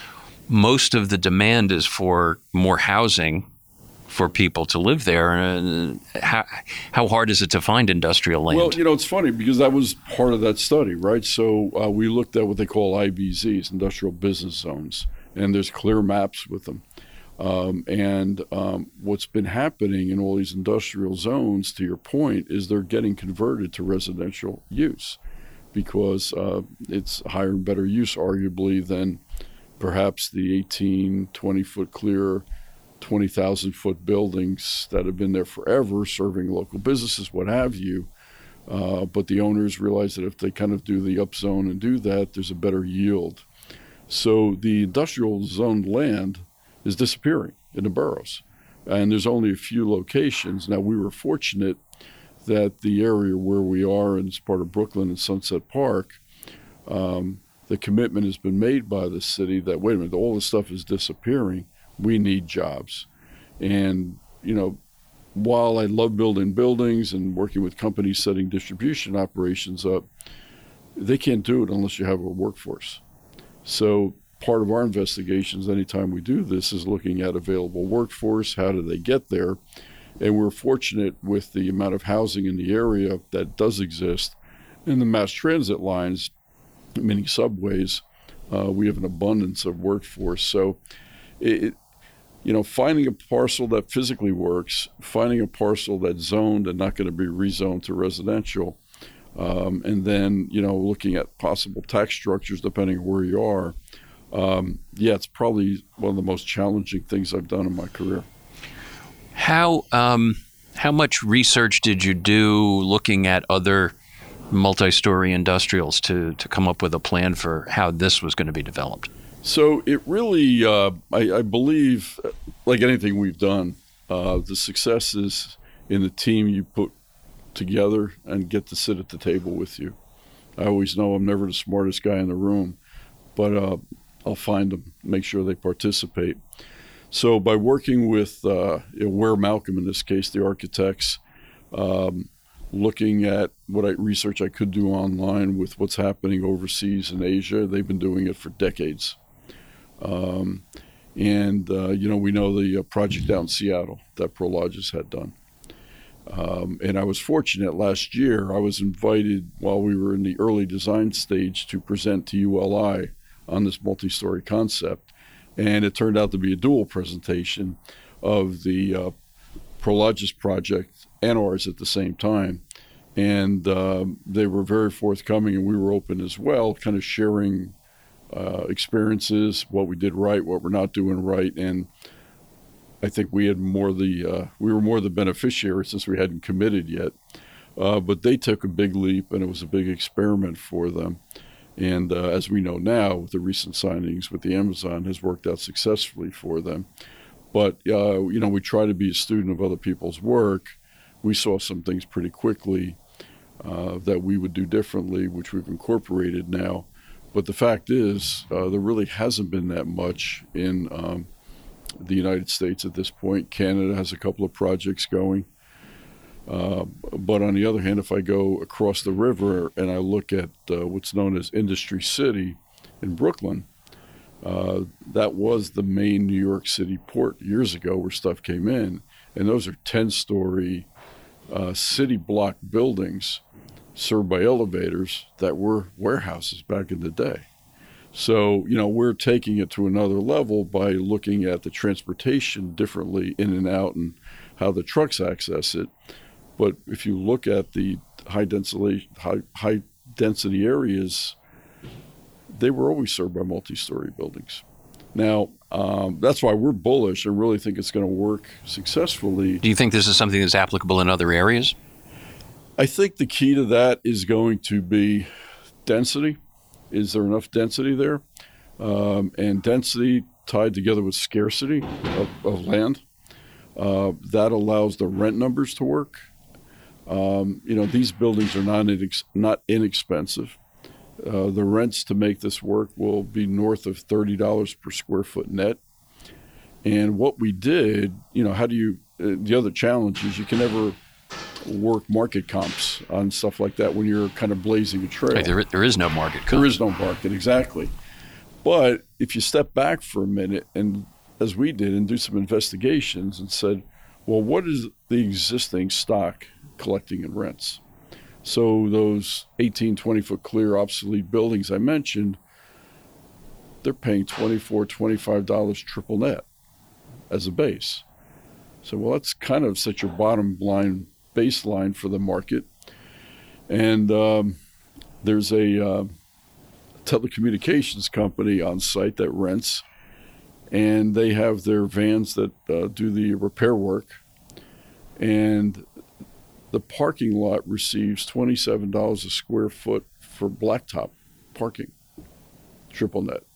most of the demand is for more housing for people to live there. And how, how hard is it to find industrial land? Well, you know, it's funny because that was part of that study, right? So uh, we looked at what they call I B Zs, industrial business zones, and there's clear maps with them. Um, and um, what's been happening in all these industrial zones, to your point, is they're getting converted to residential use because uh, it's higher and better use, arguably, than perhaps the eighteen, twenty-foot clear, twenty thousand foot buildings that have been there forever, serving local businesses, what have you. Uh, but the owners realize that if they kind of do the upzone and do that, there's a better yield. So the industrial zoned land is disappearing in the boroughs. And there's only a few locations. Now, we were fortunate that the area where we are, and it's part of Brooklyn and Sunset Park, um, the commitment has been made by the city that, wait a minute, all this stuff is disappearing. We need jobs. And, you know, while I love building buildings and working with companies setting distribution operations up, they can't do it unless you have a workforce. So part of our investigations anytime we do this is looking at available workforce, how do they get there? And we're fortunate with the amount of housing in the area that does exist. And the mass transit lines, meaning subways, uh, we have an abundance of workforce. So it, you know, finding a parcel that physically works, finding a parcel that's zoned and not going to be rezoned to residential, um, and then, you know, looking at possible tax structures depending on where you are. Um, yeah, it's probably one of the most challenging things I've done in my career. How um, how much research did you do looking at other multi-story industrials to, to come up with a plan for how this was going to be developed? So it really, uh, I, I believe, like anything we've done, uh, the success is in the team you put together and get to sit at the table with you. I always know I'm never the smartest guy in the room, but uh, I'll find them, make sure they participate. So by working with uh, you know, Ware Malcolm, in this case, the architects, um, looking at what I, research I could do online with what's happening overseas in Asia, they've been doing it for decades. Um, and, uh, you know, we know the uh, project out in Seattle that Prologis had done. Um, and I was fortunate last year, I was invited while we were in the early design stage to present to U L I on this multi-story concept. And it turned out to be a dual presentation of the uh, Prologis project and ours at the same time. And uh, they were very forthcoming, and we were open as well, kind of sharing uh, experiences, what we did right, what we're not doing right. And I think we had more the uh, we were more the beneficiary since we hadn't committed yet. Uh, but they took a big leap, and it was a big experiment for them. And uh, as we know now, with the recent signings with the Amazon, has worked out successfully for them. But, uh, you know, we try to be a student of other people's work. We saw some things pretty quickly uh, that we would do differently, which we've incorporated now. But the fact is, uh, there really hasn't been that much in um, the United States at this point. Canada has a couple of projects going. Uh, but on the other hand, if I go across the river and I look at uh, what's known as Industry City in Brooklyn, uh, that was the main New York City port years ago where stuff came in. And those are ten-story uh, city block buildings served by elevators that were warehouses back in the day. So, you know, we're taking it to another level by looking at the transportation differently in and out and how the trucks access it. But if you look at the high density, high, high density areas, they were always served by multi-story buildings. Now, um, that's why we're bullish. I really think it's going to work successfully. Do you think this is something that's applicable in other areas? I think the key to that is going to be density. Is there enough density there? Um, and density tied together with scarcity of, of land. Uh, that allows the rent numbers to work. Um, you know, these buildings are not, inex- not inexpensive. Uh, the rents to make this work will be north of thirty dollars per square foot net. And what we did, you know, how do you, uh, the other challenge is you can never work market comps on stuff like that when you're kind of blazing a trail. Right, there, there is no market comp. There is no market, exactly. But if you step back for a minute and, as we did, and do some investigations and said, well, what is the existing stock collecting in rents? So those eighteen, twenty-foot clear obsolete buildings I mentioned, they're paying twenty-four dollars, twenty-five dollars triple net as a base. So, well, that's kind of set your bottom line baseline for the market. And um, there's a uh, telecommunications company on site that rents, and they have their vans that uh, do the repair work. And the parking lot receives twenty-seven dollars a square foot for blacktop parking, triple net.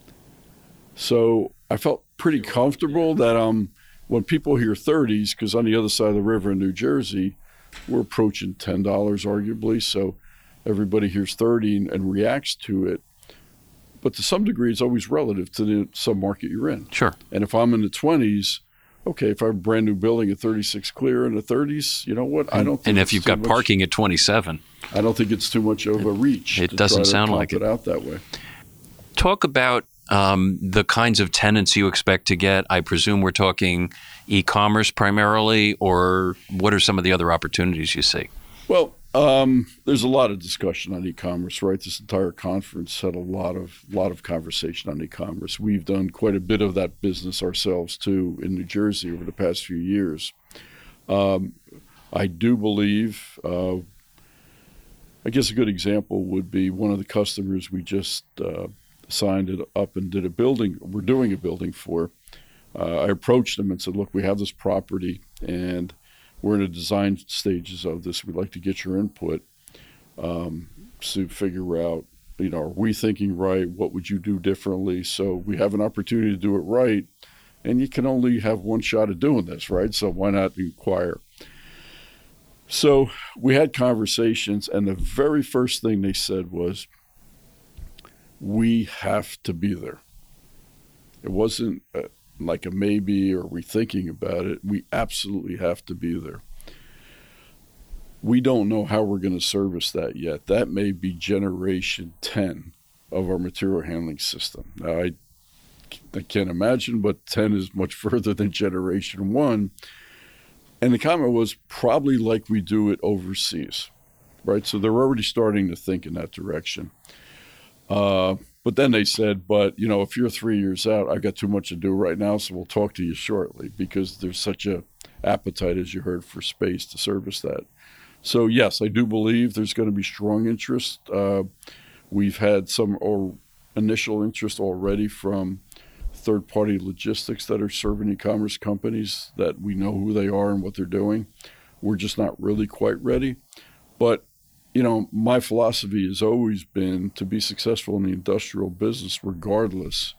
So I felt pretty comfortable that um, when people hear thirties, because on the other side of the river in New Jersey, we're approaching ten dollars arguably, so everybody hears thirty and, and reacts to it. But to some degree, it's always relative to the sub-market you're in. Sure. And if I'm in the twenties, okay, if I have a brand new building at thirty-six clear in the thirties, you know what? And, I don't think And if it's you've too got much, parking at twenty-seven. I don't think it's too much of a reach. It to doesn't try to sound comp like it. it out that way. Talk about um, the kinds of tenants you expect to get. I presume we're talking e-commerce primarily, or what are some of the other opportunities you see? Well, um, there's a lot of discussion on e-commerce, right? This entire conference had a lot of lot of conversation on e-commerce. We've done quite a bit of that business ourselves, too, in New Jersey over the past few years. Um, I do believe, uh, I guess a good example would be one of the customers we just uh, signed it up and did a building, we're doing a building for. Uh, I approached them and said, look, we have this property and we're in the design stages of this. We'd like to get your input. um, to figure out, you know, are we thinking right? What would you do differently? So we have an opportunity to do it right, and you can only have one shot at doing this, right? So why not inquire? So we had conversations, and the very first thing they said was, we have to be there. It wasn't uh, like a maybe or we thinking about it. We absolutely have to be there. We don't know how we're going to service that yet. That may be generation ten of our material handling system. Now, I, I can't imagine, but ten is much further than generation one. And the comment was probably like we do it overseas, right? So they're already starting to think in that direction. Uh, but then they said, but, you know, if you're three years out, I've got too much to do right now, so we'll talk to you shortly, because there's such a appetite, as you heard, for space to service that. So, yes, I do believe there's going to be strong interest. Uh, we've had some or initial interest already from third-party logistics that are serving e-commerce companies that we know who they are and what they're doing. We're just not really quite ready. But you know, my philosophy has always been to be successful in the industrial business regardless.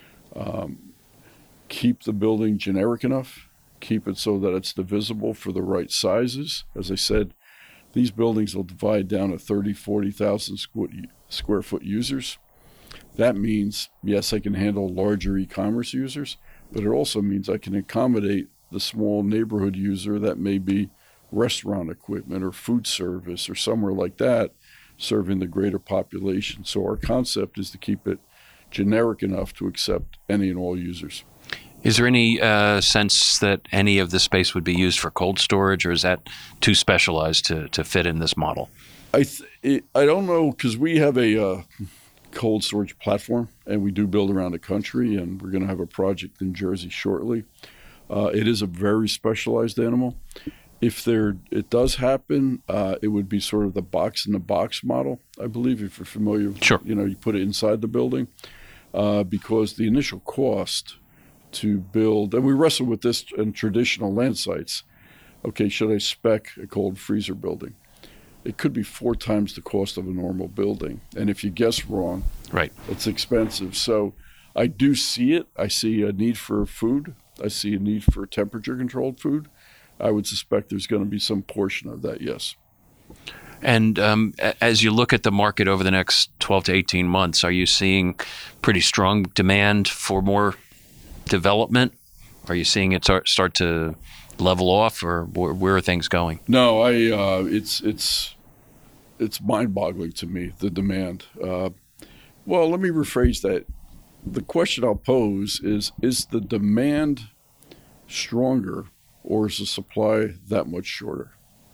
Um, keep the building generic enough, keep it so that it's divisible for the right sizes. As I said, these buildings will divide down to thirty, forty thousand square foot users. That means, yes, I can handle larger e-commerce users, but it also means I can accommodate the small neighborhood user that may be restaurant equipment or food service or somewhere like that, serving the greater population. So our concept is to keep it generic enough to accept any and all users. Is there any uh, sense that any of the space would be used for cold storage, or is that too specialized to, to fit in this model? I th- it, I don't know, because we have a uh, cold storage platform, and we do build around the country, and we're going to have a project in Jersey shortly. Uh, it is a very specialized animal. If there it does happen, uh, it would be sort of the box in the box model, I believe, if you're familiar with, sure. You know, you put it inside the building, uh, because the initial cost to build, and we wrestle with this in traditional land sites. Okay, should I spec a cold freezer building? It could be four times the cost of a normal building. And if you guess wrong, right, it's expensive. So I do see it. I see a need for food. I see a need for temperature controlled food. I would suspect there's going to be some portion of that, yes. And um, as you look at the market over the next twelve to eighteen months, are you seeing pretty strong demand for more development? Are you seeing it start, start to level off, or where, where are things going? No, I. Uh, it's it's it's mind-boggling to me, the demand. Uh, well, let me rephrase that. The question I'll pose is: is the demand stronger, or is the supply that much shorter,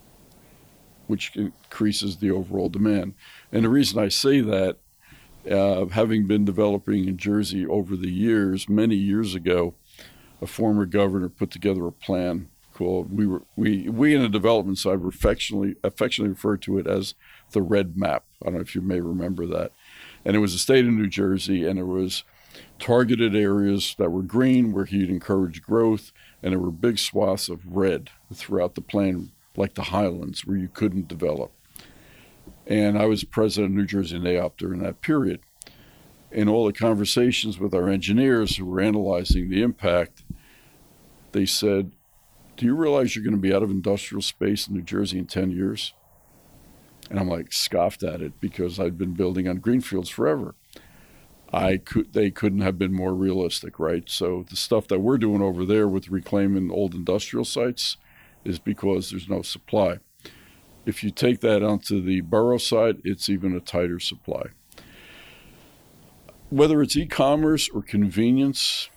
which increases the overall demand? And the reason I say that, uh, having been developing in Jersey over the years, many years ago, a former governor put together a plan called, we were we we in the development side were affectionately affectionately referred to it as the Red Map. I don't know if you may remember that. And it was the state of New Jersey, and there was targeted areas that were green where he'd encourage growth, and there were big swaths of red throughout the plan, like the Highlands, where you couldn't develop. And I was president of New Jersey N A O P during that period. In all the conversations with our engineers who were analyzing the impact, they said, do you realize you're going to be out of industrial space in New Jersey in ten years? And I'm like, scoffed at it, because I'd been building on greenfields forever. I could, they couldn't have been more realistic, right? So the stuff that we're doing over there with reclaiming old industrial sites is because there's no supply. If you take that onto the borough side, it's even a tighter supply. Whether it's e-commerce or convenience,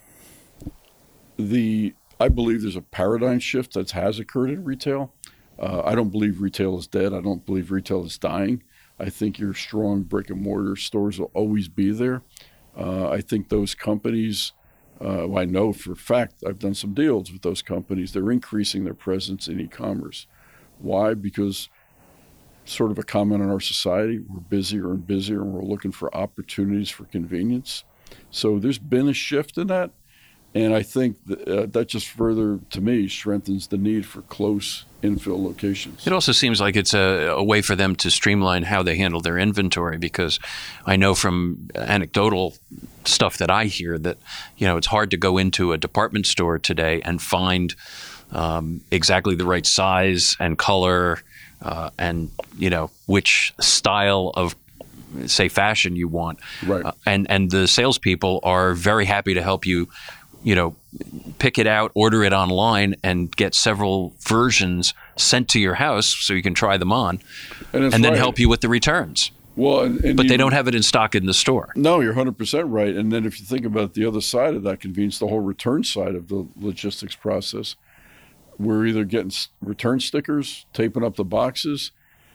the I believe there's a paradigm shift that has occurred in retail. Uh, I don't believe retail is dead. I don't believe retail is dying. I think your strong brick and mortar stores will always be there. Uh, I think those companies, uh, well, I know for a fact, I've done some deals with those companies, they're increasing their presence in e-commerce. Why? Because sort of a comment on our society, we're busier and busier, and we're looking for opportunities for convenience. So there's been a shift in that. And I think that, uh, that just further, to me, strengthens the need for close infill locations. It also seems like it's a, a way for them to streamline how they handle their inventory, because I know from anecdotal stuff that I hear that, you know, it's hard to go into a department store today and find um, exactly the right size and color uh, and, you know, which style of, say, fashion you want. Right. Uh, and, and the salespeople are very happy to help you, you know, pick it out, order it online, and get several versions sent to your house so you can try them on, and, and then right. help you with the returns. Well, and, and but you, they don't have it in stock in the store. No, you're one hundred percent right. And then if you think about the other side of that convenience, the whole return side of the logistics process, we're either getting return stickers, taping up the boxes,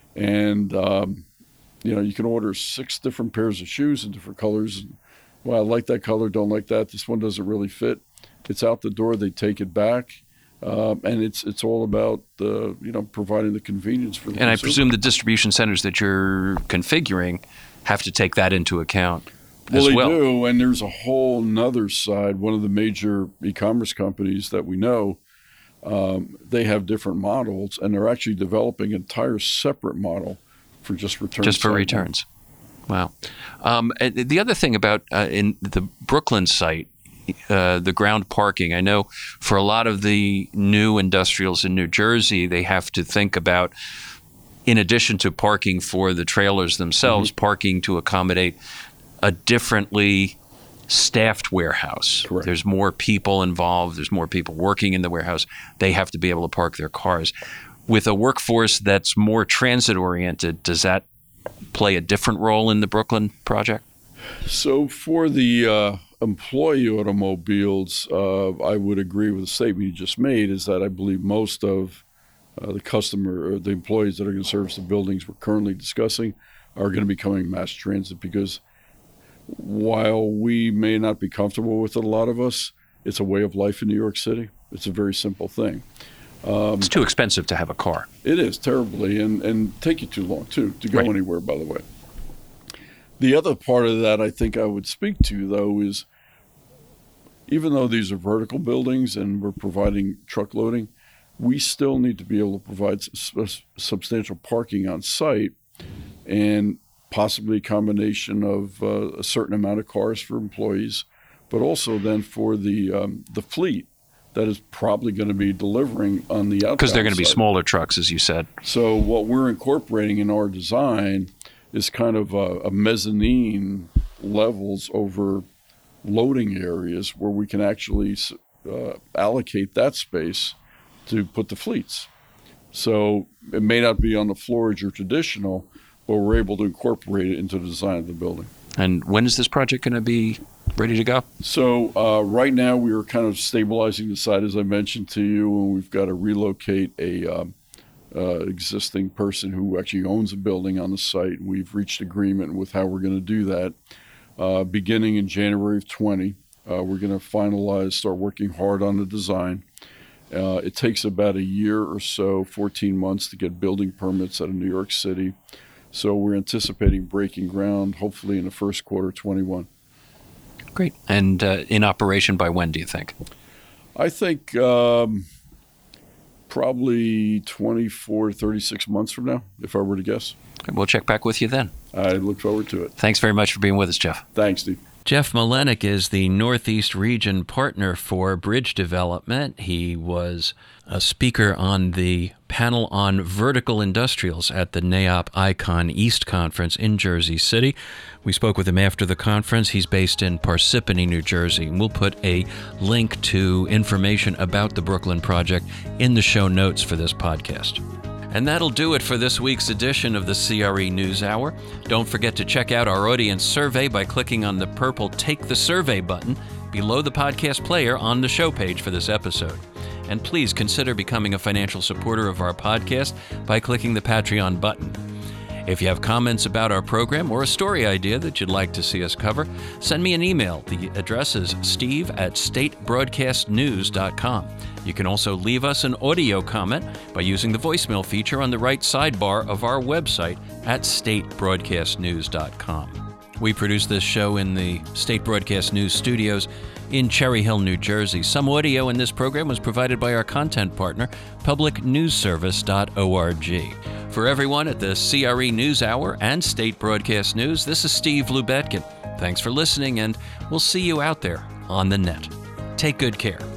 and um, you know, you can order six different pairs of shoes in different colors. Well, I like that color, don't like that. This one doesn't really fit. It's out the door. They take it back, um, and it's it's all about the you know providing the convenience for the And consumer. I presume the distribution centers that you're configuring have to take that into account well, as they well. do, and there's a whole nother side. One of the major e-commerce companies that we know, um, they have different models, and they're actually developing an entire separate model for just returns. Just for returns. Wow. Um, and the other thing about uh, in the Brooklyn site, uh, the ground parking, I know for a lot of the new industrials in New Jersey, they have to think about, in addition to parking for the trailers themselves, mm-hmm. parking to accommodate a differently staffed warehouse. Correct. There's more people involved. There's more people working in the warehouse. They have to be able to park their cars. With a workforce that's more transit-oriented, does that play a different role in the Brooklyn project? So for the uh, employee automobiles, uh, I would agree with the statement you just made, is that I believe most of uh, the customer or the employees that are going to service the buildings we're currently discussing are going to be coming mass transit, because while we may not be comfortable with it, a lot of us, it's a way of life in New York City. It's a very simple thing. Um, it's too expensive to have a car. It is, terribly, and, and take you too long, too, to go right. anywhere, by the way. The other part of that I think I would speak to, though, is even though these are vertical buildings and we're providing truck loading, we still need to be able to provide s- substantial parking on site, and possibly a combination of uh, a certain amount of cars for employees, but also then for the um, the fleet that is probably going to be delivering on the outbound because they're going to be side. smaller trucks, as you said. So what we're incorporating in our design is kind of a, a mezzanine levels over loading areas where we can actually uh, allocate that space to put the fleets. So it may not be on the floor as your traditional, but we're able to incorporate it into the design of the building. And when is this project going to be ready to go? So uh, right now we are kind of stabilizing the site, as I mentioned to you, and we've got to relocate a um, uh, existing person who actually owns a building on the site. We've reached agreement with how we're going to do that. Uh, beginning in January of twenty, uh, we're going to finalize, start working hard on the design. Uh, it takes about a year or so, fourteen months, to get building permits out of New York City. So we're anticipating breaking ground, hopefully in the first quarter of twenty-one. Great. And uh, in operation by when, do you think? I think um, probably twenty-four to thirty-six months from now, if I were to guess. We'll check back with you then. I look forward to it. Thanks very much for being with us, Jeff. Thanks, Steve. Jeff Malenik is the Northeast Region Partner for Bridge Development. He was a speaker on the panel on vertical industrials at the NAIOP Icon East Conference in Jersey City. We spoke with him after the conference. He's based in Parsippany, New Jersey. And we'll put a link to information about the Brooklyn project in the show notes for this podcast. And that'll do it for this week's edition of the C R E News Hour. Don't forget to check out our audience survey by clicking on the purple Take the Survey button below the podcast player on the show page for this episode. And please consider becoming a financial supporter of our podcast by clicking the Patreon button. If you have comments about our program or a story idea that you'd like to see us cover, send me an email. The address is steve at state broadcast news dot com. You can also leave us an audio comment by using the voicemail feature on the right sidebar of our website at state broadcast news dot com. We produce this show in the State Broadcast News studios in Cherry Hill, New Jersey. Some audio in this program was provided by our content partner, public news service dot org. For everyone at the C R E News Hour and State Broadcast News, this is Steve Lubetkin. Thanks for listening, and we'll see you out there on the net. Take good care.